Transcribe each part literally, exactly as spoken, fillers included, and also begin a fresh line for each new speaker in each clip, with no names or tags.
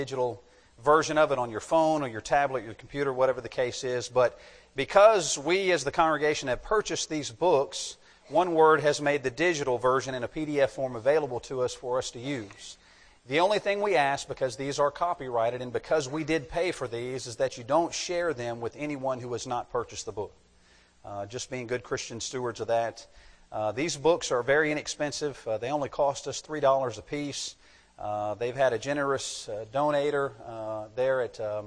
digital version of it on your phone or your tablet, your computer, whatever the case is. But because we as the congregation have purchased these books, One Word has made the digital version in a P D F form available to us for us to use. The only thing we ask, because these are copyrighted and because we did pay for these, is that you don't share them with anyone who has not purchased the book. Uh, just being good Christian stewards of that. Uh, these books are very inexpensive. Uh, they only cost us three dollars a piece. Uh, they've had a generous uh, donator uh, there at, um,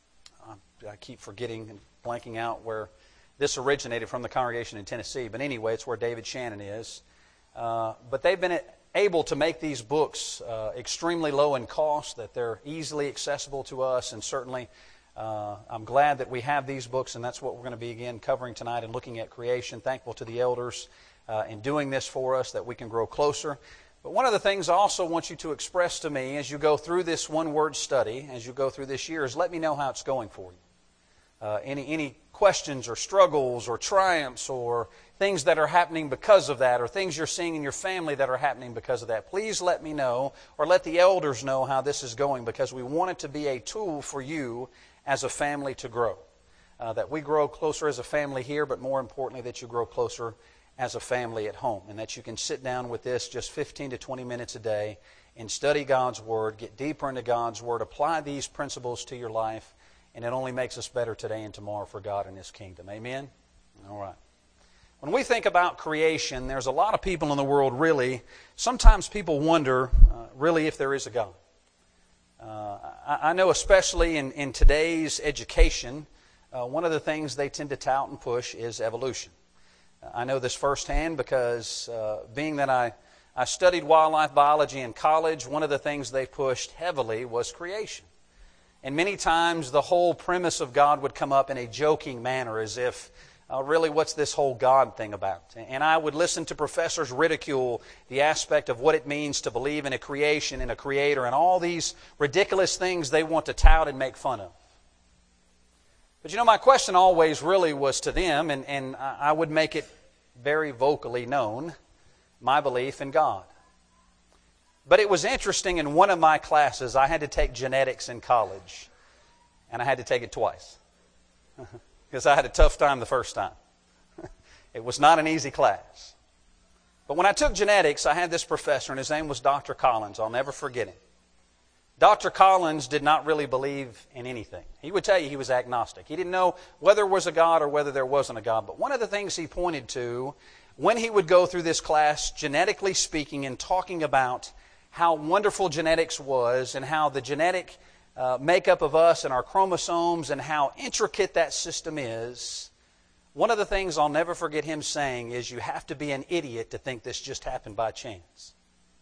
I keep forgetting and blanking out where this originated from, the congregation in Tennessee. But anyway, it's where David Shannon is. Uh, but they've been able to make these books uh, extremely low in cost, that they're easily accessible to us, and certainly uh, I'm glad that we have these books, and that's what we're going to be again covering tonight and looking at creation. Thankful to the elders uh, in doing this for us, that we can grow closer. But one of the things I also want you to express to me as you go through this one-word study, as you go through this year, is let me know how it's going for you. Uh, any any questions or struggles or triumphs or things that are happening because of that, or things you're seeing in your family that are happening because of that. Please let me know, or let the elders know how this is going, because we want it to be a tool for you as a family to grow. Uh, that we grow closer as a family here, but more importantly that you grow closer as a family at home, and that you can sit down with this just fifteen to twenty minutes a day and study God's Word, get deeper into God's Word, apply these principles to your life, and it only makes us better today and tomorrow for God and His kingdom. Amen? All right. When we think about creation, there's a lot of people in the world, really, sometimes people wonder, uh, really, if there is a God. Uh, I, I know especially in, in today's education, uh, one of the things they tend to tout and push is evolution. I know this firsthand because uh, being that I, I studied wildlife biology in college, one of the things they pushed heavily was creation. And many times the whole premise of God would come up in a joking manner, as if, uh, really, what's this whole God thing about? And I would listen to professors ridicule the aspect of what it means to believe in a creation and a creator and all these ridiculous things they want to tout and make fun of. But you know, my question always really was to them, and, and I would make it very vocally known, my belief in God. But it was interesting, in one of my classes, I had to take genetics in college, and I had to take it twice, because I had a tough time the first time. It was not an easy class. But when I took genetics, I had this professor, and his name was Doctor Collins. I'll never forget him. Doctor Collins did not really believe in anything. He would tell you he was agnostic. He didn't know whether there was a God or whether there wasn't a God. But one of the things he pointed to when he would go through this class, genetically speaking, and talking about how wonderful genetics was and how the genetic uh, makeup of us and our chromosomes and how intricate that system is, one of the things I'll never forget him saying is, you have to be an idiot to think this just happened by chance.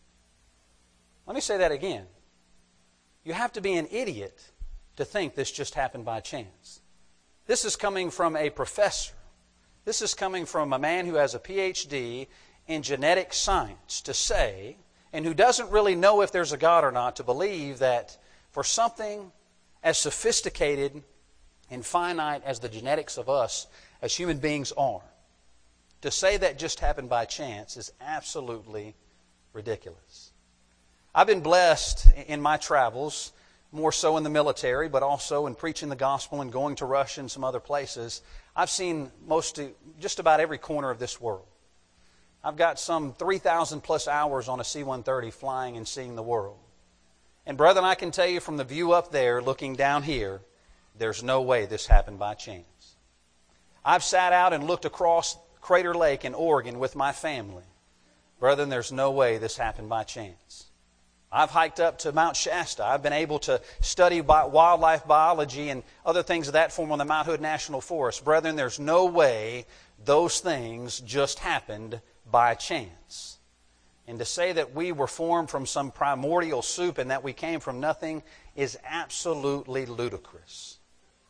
Let me say that again. You have to be an idiot to think this just happened by chance. This is coming from a professor. This is coming from a man who has a P H D in genetic science to say, and who doesn't really know if there's a God or not, to believe that for something as sophisticated and finite as the genetics of us as human beings are, to say that just happened by chance is absolutely ridiculous. I've been blessed in my travels, more so in the military, but also in preaching the gospel and going to Russia and some other places. I've seen most, just about every corner of this world. I've got some three thousand plus hours on a C one thirty flying and seeing the world. And brethren, I can tell you from the view up there, looking down here, there's no way this happened by chance. I've sat out and looked across Crater Lake in Oregon with my family. Brethren, there's no way this happened by chance. I've hiked up to Mount Shasta. I've been able to study wildlife biology and other things of that form on the Mount Hood National Forest. Brethren, there's no way those things just happened by chance. And to say that we were formed from some primordial soup and that we came from nothing is absolutely ludicrous.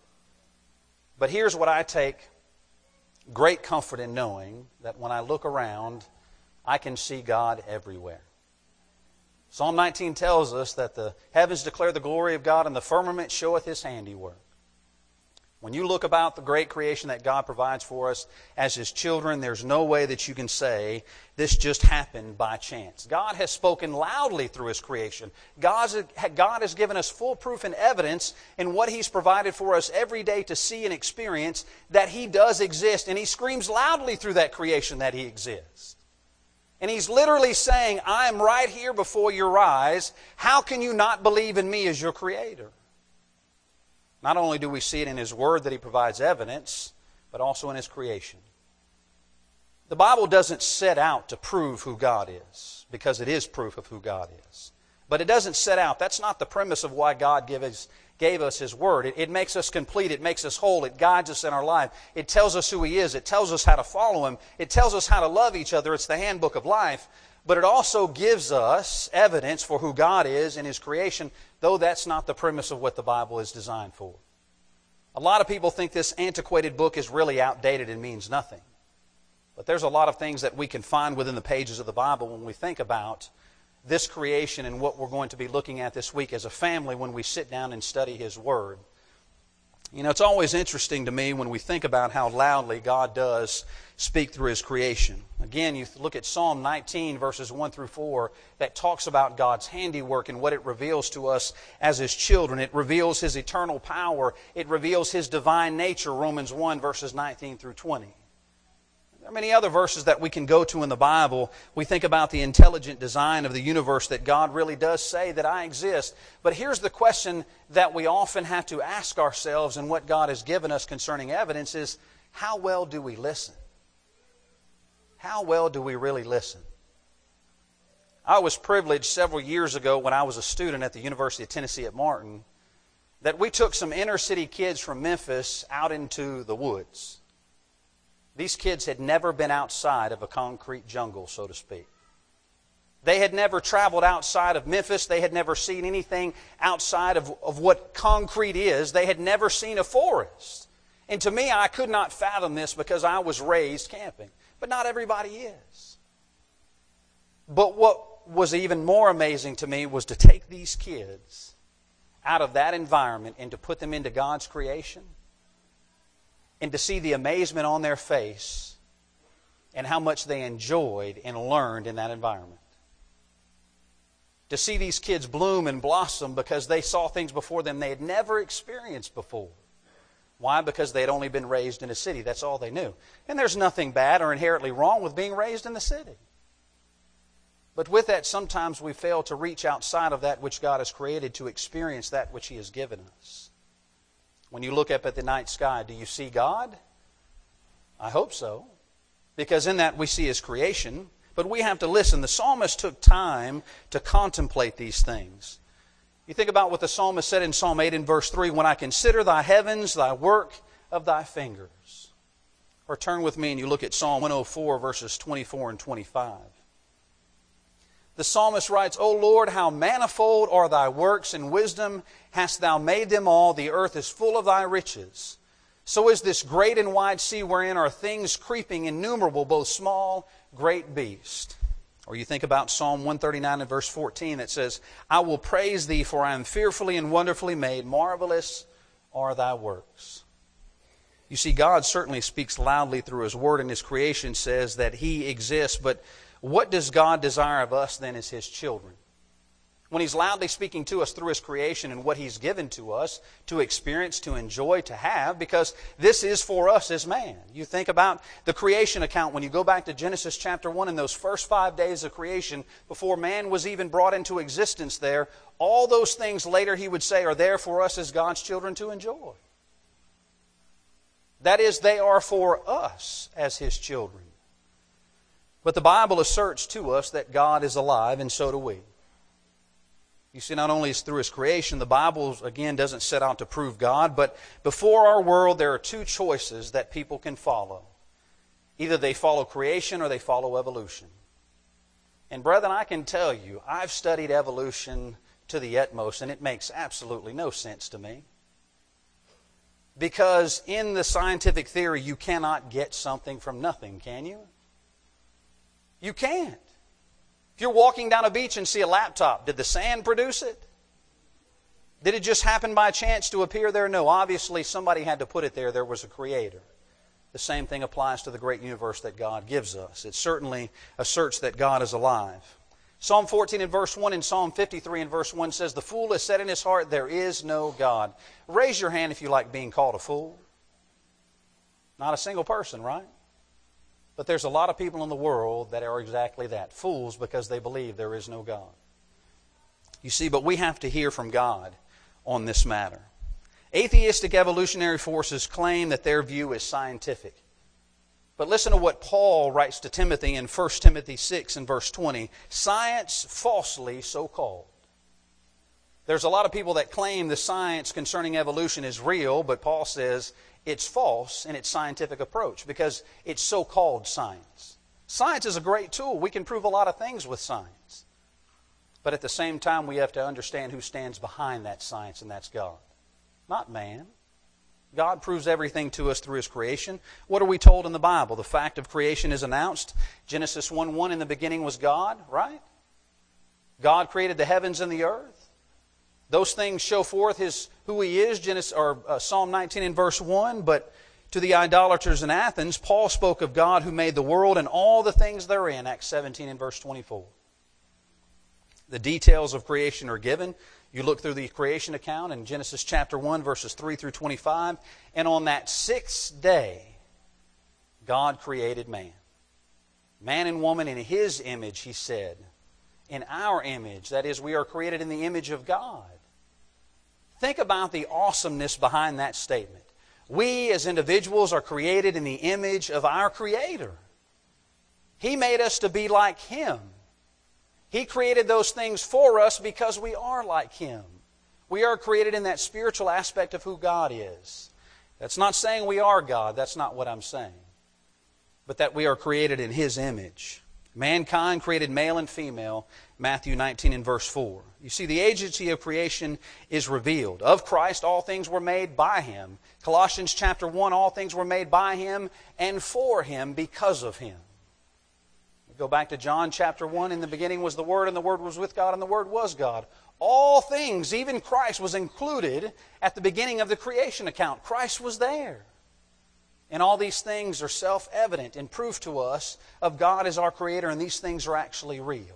But here's what I take great comfort in knowing, that when I look around, I can see God everywhere. Psalm nineteen tells us that the heavens declare the glory of God and the firmament showeth His handiwork. When you look about the great creation that God provides for us as His children, there's no way that you can say this just happened by chance. God has spoken loudly through His creation. God's, God has given us full proof and evidence in what He's provided for us every day to see and experience that He does exist. And He screams loudly through that creation that He exists. And He's literally saying, I am right here before your eyes. How can you not believe in me as your Creator? Not only do we see it in His Word that He provides evidence, but also in His creation. The Bible doesn't set out to prove who God is, because it is proof of who God is. But it doesn't set out. That's not the premise of why God gave us, gave us His Word. It, it makes us complete. It makes us whole. It guides us in our life. It tells us who He is. It tells us how to follow Him. It tells us how to love each other. It's the handbook of life. But it also gives us evidence for who God is in His creation, though that's not the premise of what the Bible is designed for. A lot of people think this antiquated book is really outdated and means nothing. But there's a lot of things that we can find within the pages of the Bible when we think about this creation and what we're going to be looking at this week as a family when we sit down and study His Word. You know, it's always interesting to me when we think about how loudly God does speak through His creation. Again, you look at Psalm nineteen, verses one through four, that talks about God's handiwork and what it reveals to us as His children. It reveals His eternal power. It reveals His divine nature, Romans one, verses nineteen through twenty. There are many other verses that we can go to in the Bible. We think about the intelligent design of the universe, that God really does say that I exist. But here's the question that we often have to ask ourselves, and what God has given us concerning evidence is, how well do we listen? How well do we really listen? I was privileged several years ago when I was a student at the University of Tennessee at Martin that we took some inner city kids from Memphis out into the woods. These kids had never been outside of a concrete jungle, so to speak. They had never traveled outside of Memphis. They had never seen anything outside of, of what concrete is. They had never seen a forest. And to me, I could not fathom this because I was raised camping. But not everybody is. But what was even more amazing to me was to take these kids out of that environment and to put them into God's creation, and to see the amazement on their face and how much they enjoyed and learned in that environment. To see these kids bloom and blossom because they saw things before them they had never experienced before. Why? Because they had only been raised in a city. That's all they knew. And there's nothing bad or inherently wrong with being raised in the city. But with that, sometimes we fail to reach outside of that which God has created to experience that which He has given us. When you look up at the night sky, do you see God? I hope so. Because in that we see His creation. But we have to listen. The psalmist took time to contemplate these things. You think about what the psalmist said in Psalm eight and verse three, when I consider thy heavens, thy work of thy fingers. Or turn with me and you look at Psalm one oh four, verses twenty-four and twenty-five. The psalmist writes, O Lord, how manifold are thy works, and wisdom hast thou made them all. The earth is full of thy riches. So is this great and wide sea, wherein are things creeping innumerable, both small, great beast. Or you think about Psalm one thirty-nine and verse fourteen that says, I will praise thee, for I am fearfully and wonderfully made. Marvelous are thy works. You see, God certainly speaks loudly through His Word, and His creation says that He exists, but what does God desire of us then as His children? When He's loudly speaking to us through His creation and what He's given to us to experience, to enjoy, to have, because this is for us as man. You think about the creation account when you go back to Genesis chapter one and those first five days of creation before man was even brought into existence there, all those things later He would say are there for us as God's children to enjoy. That is, they are for us as His children. But the Bible asserts to us that God is alive, and so do we. You see, not only is through His creation, the Bible, again, doesn't set out to prove God, but before our world, there are two choices that people can follow. Either they follow creation or they follow evolution. And brethren, I can tell you, I've studied evolution to the utmost, and it makes absolutely no sense to me. Because in the scientific theory, you cannot get something from nothing, can you? You can't. If you're walking down a beach and see a laptop, did the sand produce it? Did it just happen by chance to appear there? No. Obviously, somebody had to put it there. There was a creator. The same thing applies to the great universe that God gives us. It certainly asserts that God is alive. Psalm fourteen and verse one and Psalm fifty-three and verse one says, "The fool has said in his heart, there is no God." Raise your hand if you like being called a fool. Not a single person, right? But there's a lot of people in the world that are exactly that. Fools because they believe there is no God. You see, but we have to hear from God on this matter. Atheistic evolutionary forces claim that their view is scientific. But listen to what Paul writes to Timothy in First Timothy six and verse twenty. Science falsely so called. There's a lot of people that claim the science concerning evolution is real, but Paul says it's false in its scientific approach because it's so-called science. Science is a great tool. We can prove a lot of things with science. But at the same time, we have to understand who stands behind that science, and that's God, not man. God proves everything to us through His creation. What are we told in the Bible? The fact of creation is announced. Genesis one one, in the beginning was God, right? God created the heavens and the earth. Those things show forth His who He is, Genesis, or uh, Psalm nineteen and verse one. But to the idolaters in Athens, Paul spoke of God who made the world and all the things therein, Acts seventeen and verse twenty-four. The details of creation are given. You look through the creation account in Genesis chapter one, verses three through twenty-five. And on that sixth day, God created man. Man and woman in His image, He said. In our image, that is, we are created in the image of God. Think about the awesomeness behind that statement. We as individuals are created in the image of our Creator. He made us to be like Him. He created those things for us because we are like Him. We are created in that spiritual aspect of who God is. That's not saying we are God. That's not what I'm saying. But that we are created in His image. Mankind created male and female, Matthew nineteen and verse four. You see, the agency of creation is revealed. Of Christ, all things were made by Him. Colossians chapter one, all things were made by Him and for Him because of Him. Go back to John chapter one. In the beginning was the Word, and the Word was with God, and the Word was God. All things, even Christ, was included at the beginning of the creation account. Christ was there. And all these things are self-evident and proof to us of God as our Creator, and these things are actually real.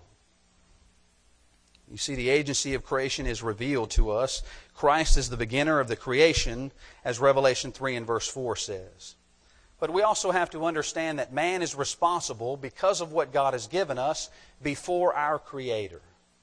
You see, the agency of creation is revealed to us. Christ is the beginner of the creation, as Revelation three and verse four says. But we also have to understand that man is responsible because of what God has given us before our Creator.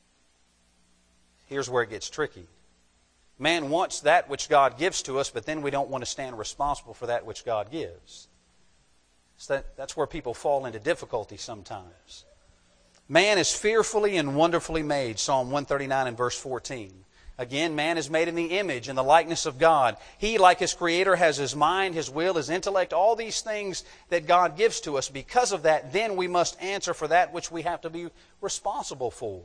Here's where it gets tricky. Man wants that which God gives to us, but then we don't want to stand responsible for that which God gives. So that, that's where people fall into difficulty sometimes. Man is fearfully and wonderfully made, Psalm one thirty-nine and verse fourteen. Again, man is made in the image and the likeness of God. He, like his Creator, has his mind, his will, his intellect, all these things that God gives to us. Because of that, then we must answer for that which we have to be responsible for.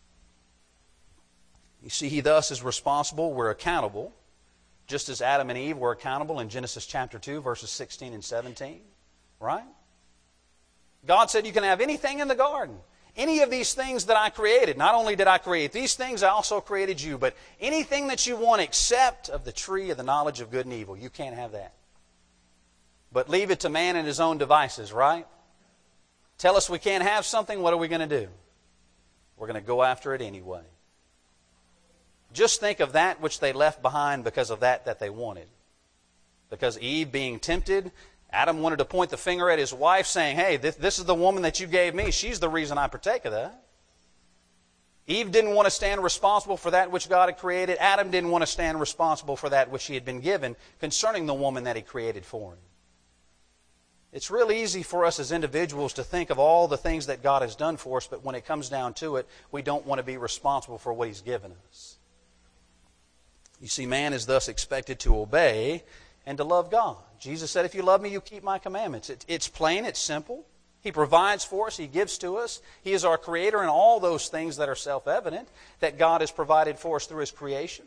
You see, he thus is responsible, we're accountable, just as Adam and Eve were accountable in Genesis chapter two, verses sixteen and seventeen. Right? God said you can have anything in the garden. Any of these things that I created. Not only did I create these things, I also created you. But anything that you want except of the tree of the knowledge of good and evil, you can't have that. But leave it to man and his own devices, right? Tell us we can't have something, what are we going to do? We're going to go after it anyway. Just think of that which they left behind because of that that they wanted. Because Eve being tempted, Adam wanted to point the finger at his wife saying, hey, this, this is the woman that you gave me. She's the reason I partake of that. Eve didn't want to stand responsible for that which God had created. Adam didn't want to stand responsible for that which he had been given concerning the woman that he created for him. It's real easy for us as individuals to think of all the things that God has done for us, but when it comes down to it, we don't want to be responsible for what He's given us. You see, man is thus expected to obey and to love God. Jesus said, if you love me, you keep my commandments. It, it's plain, it's simple. He provides for us, He gives to us. He is our Creator, and all those things that are self-evident that God has provided for us through His creation.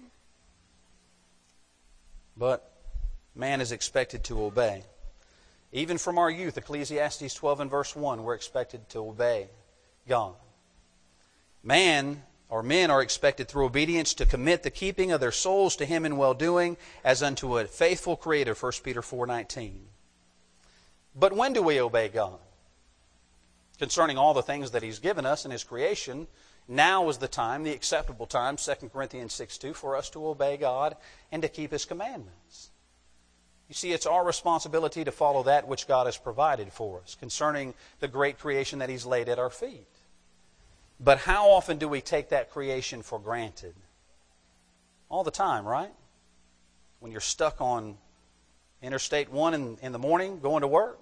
But man is expected to obey. Even from our youth, Ecclesiastes twelve and verse one, we're expected to obey God. Man or men are expected through obedience to commit the keeping of their souls to Him in well-doing as unto a faithful Creator, First Peter four nineteen. But when do we obey God? Concerning all the things that He's given us in His creation, now is the time, the acceptable time, Second Corinthians six two, for us to obey God and to keep His commandments. You see, it's our responsibility to follow that which God has provided for us concerning the great creation that He's laid at our feet. But how often do we take that creation for granted? All the time, right? When you're stuck on Interstate one in, in the morning going to work,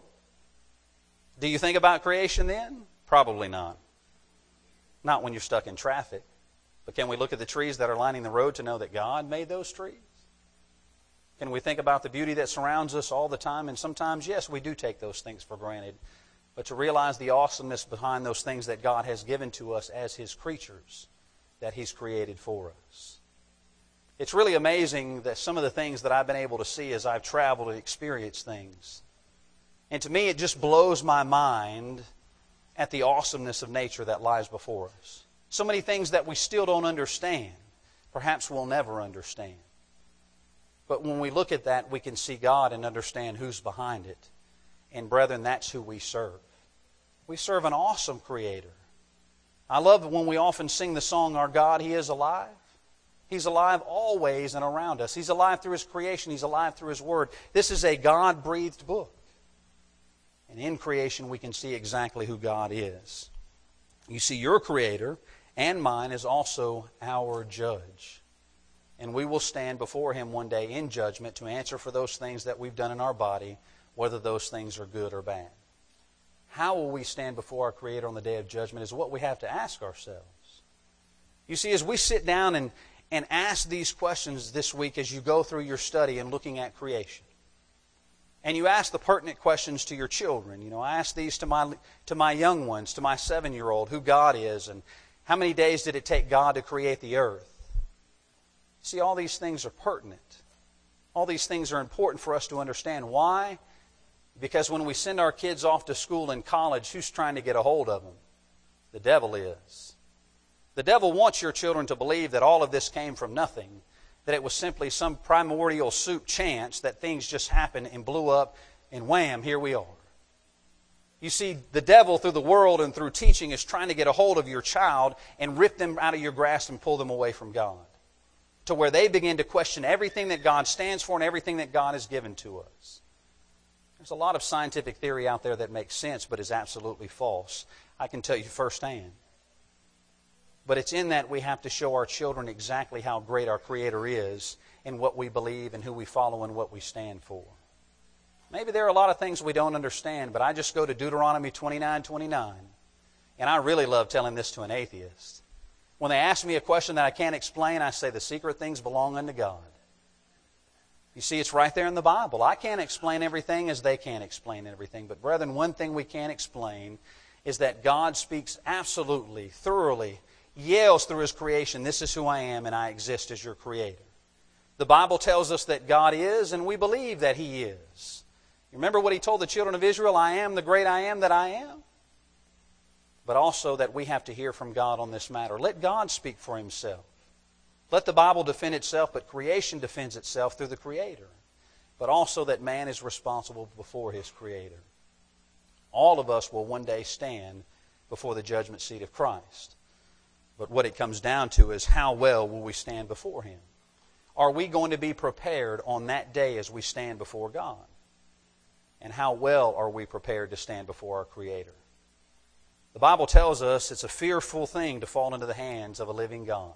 do you think about creation then? Probably not. Not when you're stuck in traffic. But can we look at the trees that are lining the road to know that God made those trees? Can we think about the beauty that surrounds us all the time? And sometimes, yes, we do take those things for granted. But to realize the awesomeness behind those things that God has given to us as His creatures that He's created for us. It's really amazing that some of the things that I've been able to see as I've traveled and experienced things. And to me, it just blows my mind at the awesomeness of nature that lies before us. So many things that we still don't understand. Perhaps we'll never understand. But when we look at that, we can see God and understand who's behind it. And brethren, that's who we serve. We serve an awesome Creator. I love when we often sing the song, Our God, He is alive. He's alive always and around us. He's alive through His creation. He's alive through His Word. This is a God-breathed book. And in creation, we can see exactly who God is. You see, your Creator and mine is also our judge. And we will stand before Him one day in judgment to answer for those things that we've done in our body, whether those things are good or bad. How will we stand before our Creator on the day of judgment is what we have to ask ourselves. You see, as we sit down and, and ask these questions this week as you go through your study and looking at creation, and you ask the pertinent questions to your children, you know, I ask these to my, to my young ones, to my seven-year-old, who God is, and how many days did it take God to create the earth? See, all these things are pertinent. All these things are important for us to understand. Why? Because when we send our kids off to school and college, who's trying to get a hold of them? The devil is. The devil wants your children to believe that all of this came from nothing, that it was simply some primordial soup chance that things just happened and blew up, and wham, here we are. You see, the devil through the world and through teaching is trying to get a hold of your child and rip them out of your grasp and pull them away from God, to where they begin to question everything that God stands for and everything that God has given to us. There's a lot of scientific theory out there that makes sense but is absolutely false. I can tell you firsthand. But it's in that we have to show our children exactly how great our Creator is and what we believe and who we follow and what we stand for. Maybe there are a lot of things we don't understand, but I just go to Deuteronomy twenty-nine twenty-nine, and I really love telling this to an atheist. When they ask me a question that I can't explain, I say the secret things belong unto God. You see, it's right there in the Bible. I can't explain everything as they can't explain everything. But brethren, one thing we can explain is that God speaks absolutely, thoroughly, yells through His creation, this is who I am and I exist as your Creator. The Bible tells us that God is, and we believe that He is. You remember what He told the children of Israel? I am the great I am that I am. But also that we have to hear from God on this matter. Let God speak for Himself. Let the Bible defend itself, but creation defends itself through the Creator. But also that man is responsible before his Creator. All of us will one day stand before the judgment seat of Christ. But what it comes down to is how well will we stand before Him? Are we going to be prepared on that day as we stand before God? And how well are we prepared to stand before our Creator? The Bible tells us it's a fearful thing to fall into the hands of a living God.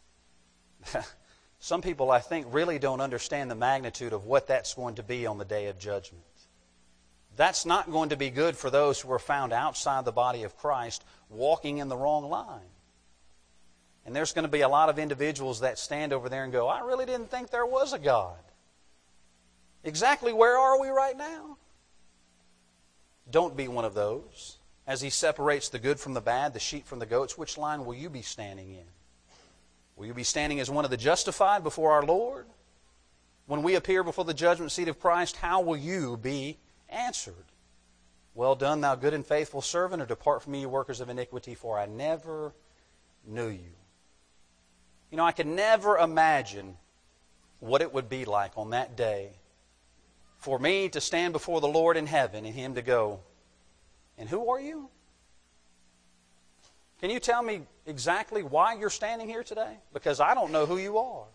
Some people, I think, really don't understand the magnitude of what that's going to be on the day of judgment. That's not going to be good for those who are found outside the body of Christ walking in the wrong line. And there's going to be a lot of individuals that stand over there and go, I really didn't think there was a God. Exactly where are we right now? Don't be one of those. As He separates the good from the bad, the sheep from the goats, which line will you be standing in? Will you be standing as one of the justified before our Lord? When we appear before the judgment seat of Christ, how will you be answered? Well done, thou good and faithful servant, or depart from me, you workers of iniquity, for I never knew you. You know, I could never imagine what it would be like on that day for me to stand before the Lord in heaven and Him to go, "And who are you? Can you tell me exactly why you're standing here today? Because I don't know who you are."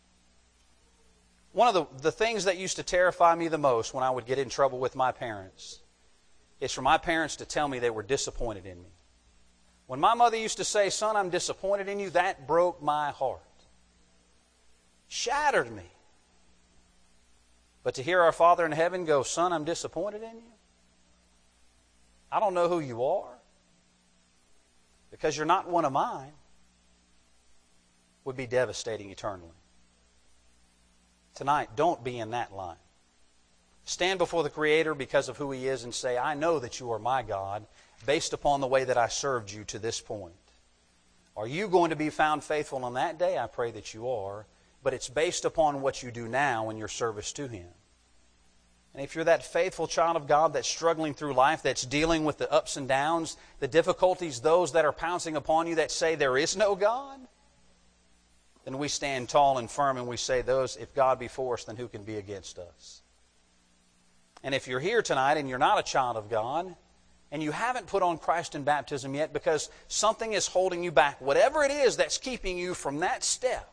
One of the, the things that used to terrify me the most when I would get in trouble with my parents is for my parents to tell me they were disappointed in me. When my mother used to say, "Son, I'm disappointed in you," that broke my heart. Shattered me. But to hear our Father in heaven go, "Son, I'm disappointed in you. I don't know who you are, because you're not one of mine," would be devastating eternally. Tonight, don't be in that line. Stand before the Creator because of who He is and say, "I know that you are my God based upon the way that I served you to this point." Are you going to be found faithful on that day? I pray that you are. But it's based upon what you do now in your service to Him. And if you're that faithful child of God that's struggling through life, that's dealing with the ups and downs, the difficulties, those that are pouncing upon you that say there is no God, then we stand tall and firm and we say, "Those, if God be for us, then who can be against us?" And if you're here tonight and you're not a child of God, and you haven't put on Christ in baptism yet because something is holding you back, whatever it is that's keeping you from that step.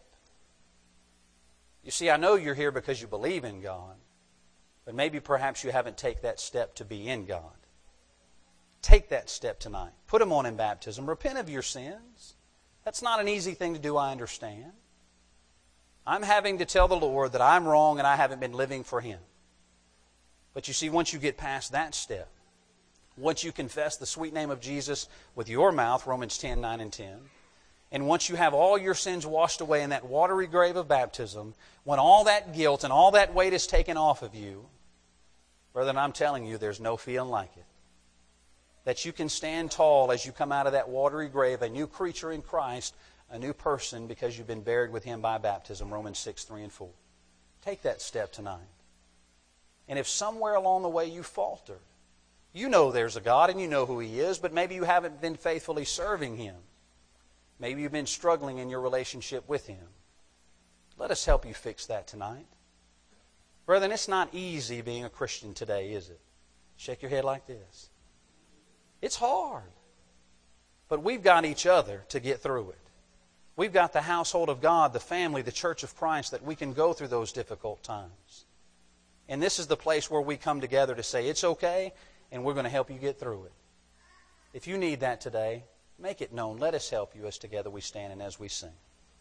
You see, I know you're here because you believe in God, but maybe perhaps you haven't taken that step to be in God. Take that step tonight. Put Him on in baptism. Repent of your sins. That's not an easy thing to do, I understand. I'm having to tell the Lord that I'm wrong and I haven't been living for Him. But you see, once you get past that step, once you confess the sweet name of Jesus with your mouth, Romans ten, nine and ten, and once you have all your sins washed away in that watery grave of baptism, when all that guilt and all that weight is taken off of you, brethren, I'm telling you, there's no feeling like it. That you can stand tall as you come out of that watery grave, a new creature in Christ, a new person because you've been buried with Him by baptism, Romans six, three and four. Take that step tonight. And if somewhere along the way you faltered, you know there's a God and you know who He is, but maybe you haven't been faithfully serving Him. Maybe you've been struggling in your relationship with Him. Let us help you fix that tonight. Brethren, it's not easy being a Christian today, is it? Shake your head like this. It's hard. But we've got each other to get through it. We've got the household of God, the family, the church of Christ, that we can go through those difficult times. And this is the place where we come together to say, it's okay, and we're going to help you get through it. If you need that today, make it known. Let us help you as together we stand and as we sing.